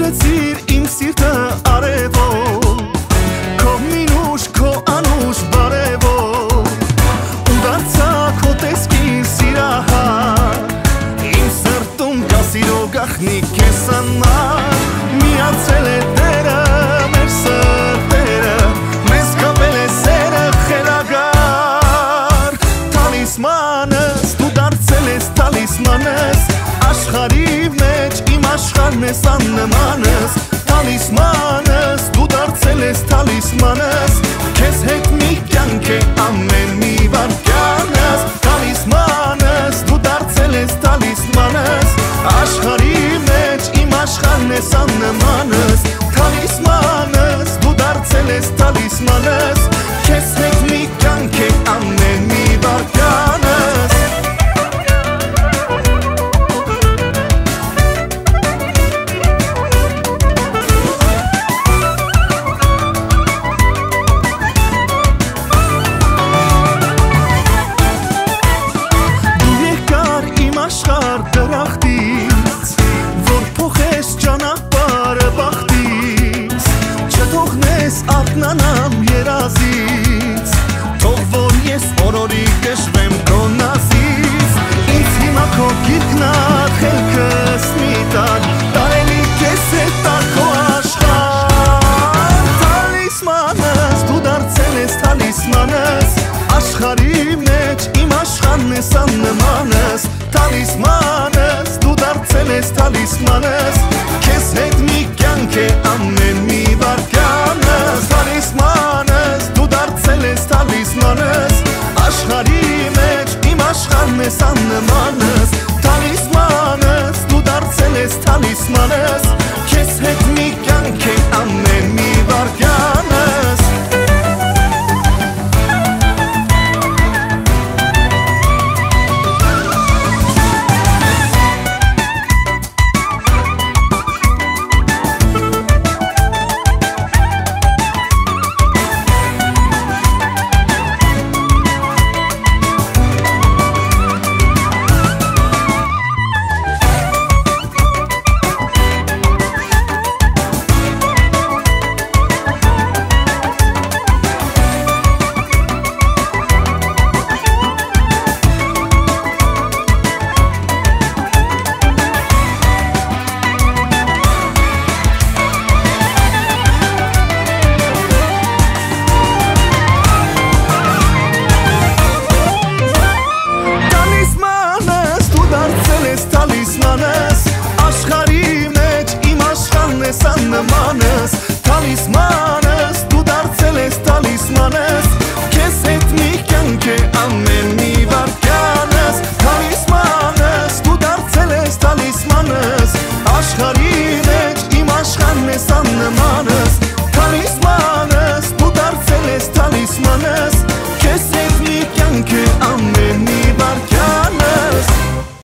Կոչեցիր իմ սիրտը արևով, քո մինուշ, քո անուշ բարևով, ու դարձա քո տեսքին սիրահար, իմ սրտում կա սիրո գաղտնիք քեզ համար, միացել է Տերը մեր սրտերը, մեզ կապել է սերը խելագար, տալիսմանս, դու դարձել ես տալիսմանս, աշխարհի մեջ իմ աշխարհն ես աննմանս, տալիսմանս, դու դարձել ես տալիսմանս, քեզ հետ մի կյանք է ամեն մի վարքյանս, տալիսմանս, դու դարձել ես տալիսմանս, աշխարհի մեջ իմ աշխարհն ես աննմանս, տալիսմանս, դու դարձել ես տալիսմանս, քեզ հետ մի կյանք է ամեն մի վարքյանս. Դրախտից, որ փոխես ճանապարհը բախտից, չթողնես արթնանամ երազից, թող որ ես օրորի կշվեմ քո նազից, ինձ հիմա քո գիրկն ա խելքս մի տար, տարելի քեզ հետ տար քո աշխարհ, տալիսմանս, դու դարձել ես տալիսմանս, աշխարհի մեջ իմ աշխարհն ես աննմանս, տալիսմանս, դու դարձել ես տալիսմանս, քեզ հետ մի կյանք է ամեն մի վարքյանս, տալիսմանս, դու դարձել ես տալիսմանս, աշխարհի մեջ իմ աշխարհն ես աննմանս, տալիսմանս, դու դարձել ես տալիսմանս,